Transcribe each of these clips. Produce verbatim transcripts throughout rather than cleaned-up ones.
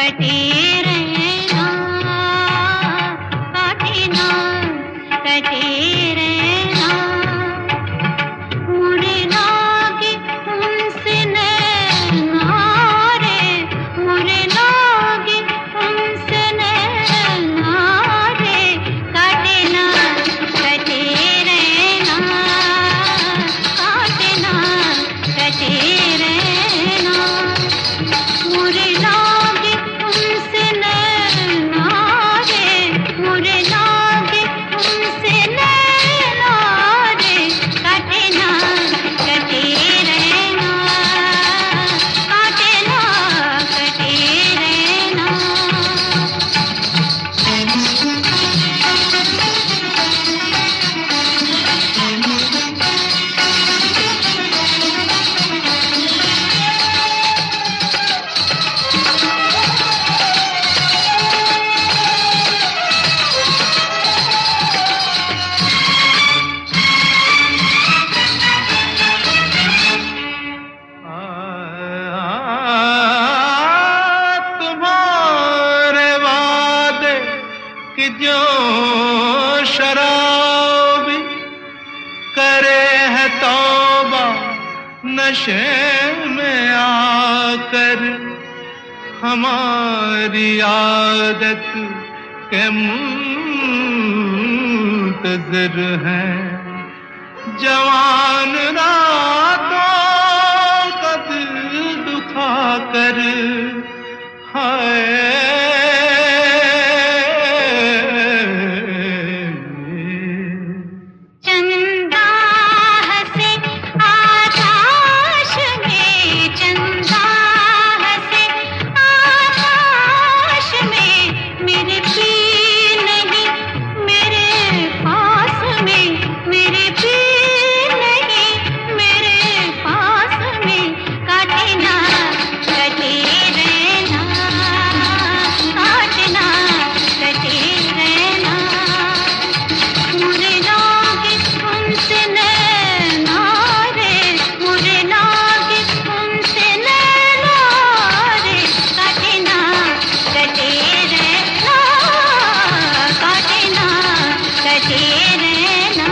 कटे रहना, काटे ना कटे रहना, मुड़े लागे उनसे नैना रे, मुड़े लागे उनसे नैना रे, काटे ना कटे रहना, काटे ना कटे रहना, मुड़े लागे उनसे नैना रे, मुड़े लागे उनसे नैना रे, काटे ना कटे रहना, काटे ना कटे रहना। तुम्हारे वादे कि जो शराबी करे है तौबा नशे में आकर, हमारी आदत के मुंतज़िर हैं जवान रातों का दिल दुखा कर। हाय चंदा हंसे आकाश में, चंदा हंसे आकाश में, मेरे पीर नहीं मेरे पास में, मेरे पीर नहीं मेरे पास में, काटे ना कटे रहना, काटे ना कटे रहना, मुझे लागे उनसे नैना रे, मुझे लागे उनसे नैना रे, काटे ना कटे रहना, काटे ना कटे रहना।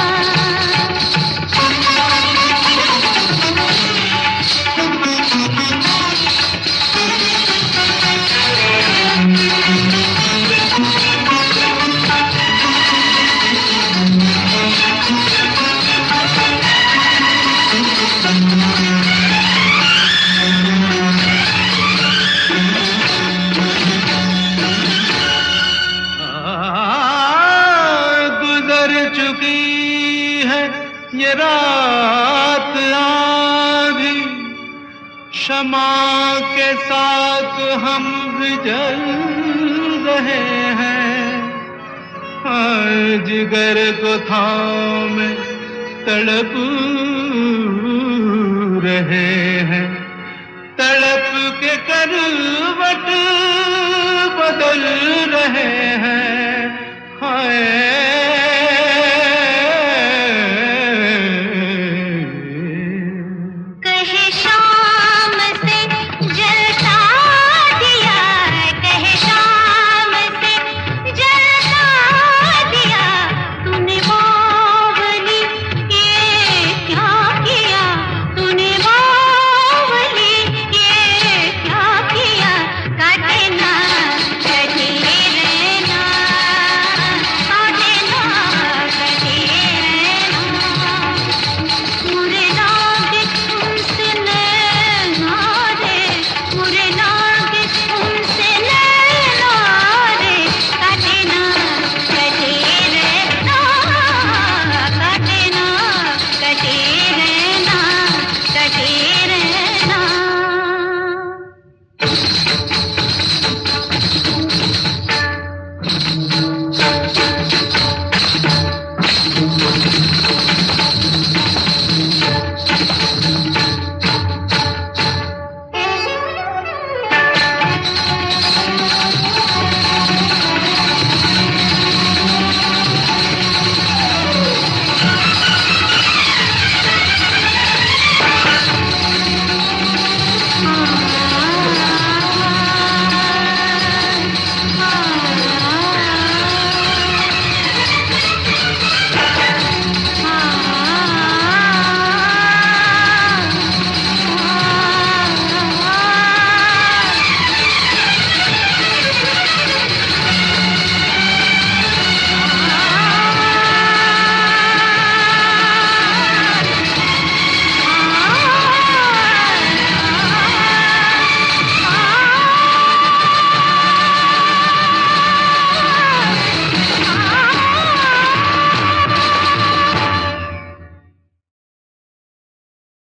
गुजर चुकी है ये रात आधी, शमा के साथ हम भी जल रहे हैं, जिगर को थामे तड़प रहे हैं, तड़प के करवट बदल रहे हैं। हाय